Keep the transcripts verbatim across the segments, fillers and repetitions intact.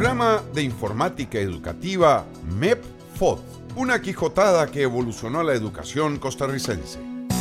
Programa de Informática Educativa M E P F O D, una quijotada que evolucionó la educación costarricense.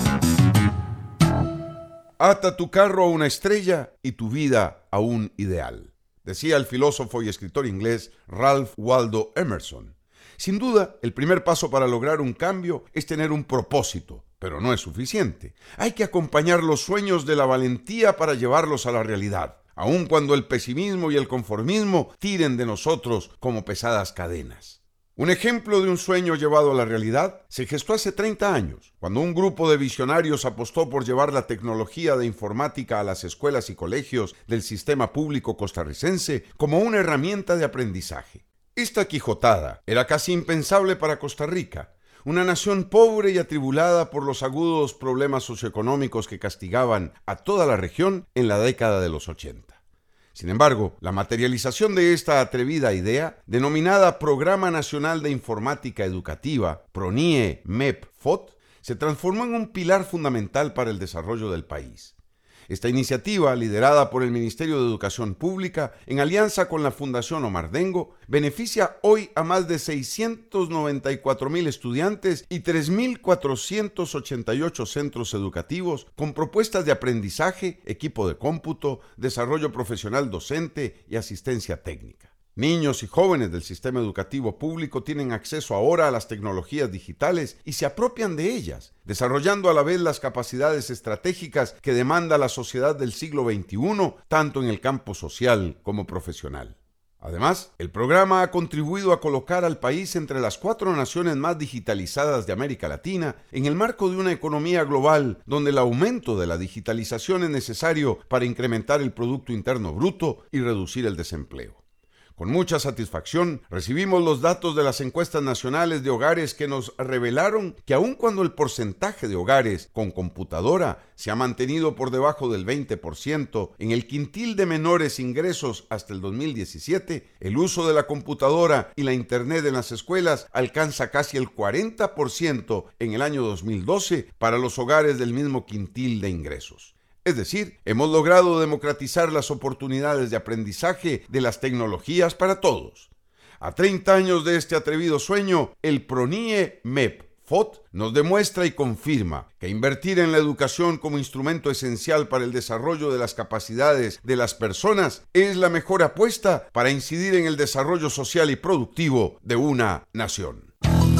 Ata tu carro a una estrella y tu vida a un ideal, decía el filósofo y escritor inglés Ralph Waldo Emerson. Sin duda, el primer paso para lograr un cambio es tener un propósito, pero no es suficiente. Hay que acompañar los sueños de la valentía para llevarlos a la realidad, aun cuando el pesimismo y el conformismo tiren de nosotros como pesadas cadenas. Un ejemplo de un sueño llevado a la realidad se gestó hace treinta años, cuando un grupo de visionarios apostó por llevar la tecnología de informática a las escuelas y colegios del sistema público costarricense como una herramienta de aprendizaje. Esta quijotada era casi impensable para Costa Rica, una nación pobre y atribulada por los agudos problemas socioeconómicos que castigaban a toda la región en la década de los ochenta. Sin embargo, la materialización de esta atrevida idea, denominada Programa Nacional de Informática Educativa, PRONIE M E P F O D, se transformó en un pilar fundamental para el desarrollo del país. Esta iniciativa, liderada por el Ministerio de Educación Pública, en alianza con la Fundación Omar Dengo, beneficia hoy a más de seiscientos noventa y cuatro mil estudiantes y tres mil cuatrocientos ochenta y ocho centros educativos con propuestas de aprendizaje, equipo de cómputo, desarrollo profesional docente y asistencia técnica. Niños y jóvenes del sistema educativo público tienen acceso ahora a las tecnologías digitales y se apropian de ellas, desarrollando a la vez las capacidades estratégicas que demanda la sociedad del siglo veintiuno, tanto en el campo social como profesional. Además, el programa ha contribuido a colocar al país entre las cuatro naciones más digitalizadas de América Latina en el marco de una economía global donde el aumento de la digitalización es necesario para incrementar el Producto Interno Bruto y reducir el desempleo. Con mucha satisfacción recibimos los datos de las encuestas nacionales de hogares que nos revelaron que aun cuando el porcentaje de hogares con computadora se ha mantenido por debajo del veinte por ciento en el quintil de menores ingresos hasta el dos mil diecisiete, el uso de la computadora y la internet en las escuelas alcanza casi el cuarenta por ciento en el año dos mil doce para los hogares del mismo quintil de ingresos. Es decir, hemos logrado democratizar las oportunidades de aprendizaje de las tecnologías para todos. A treinta años de este atrevido sueño, el PRONIE M E P F O D nos demuestra y confirma que invertir en la educación como instrumento esencial para el desarrollo de las capacidades de las personas es la mejor apuesta para incidir en el desarrollo social y productivo de una nación.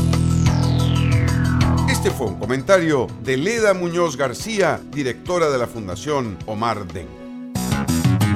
Este fue un comentario de Leda Muñoz García, directora de la Fundación Omar Dengo.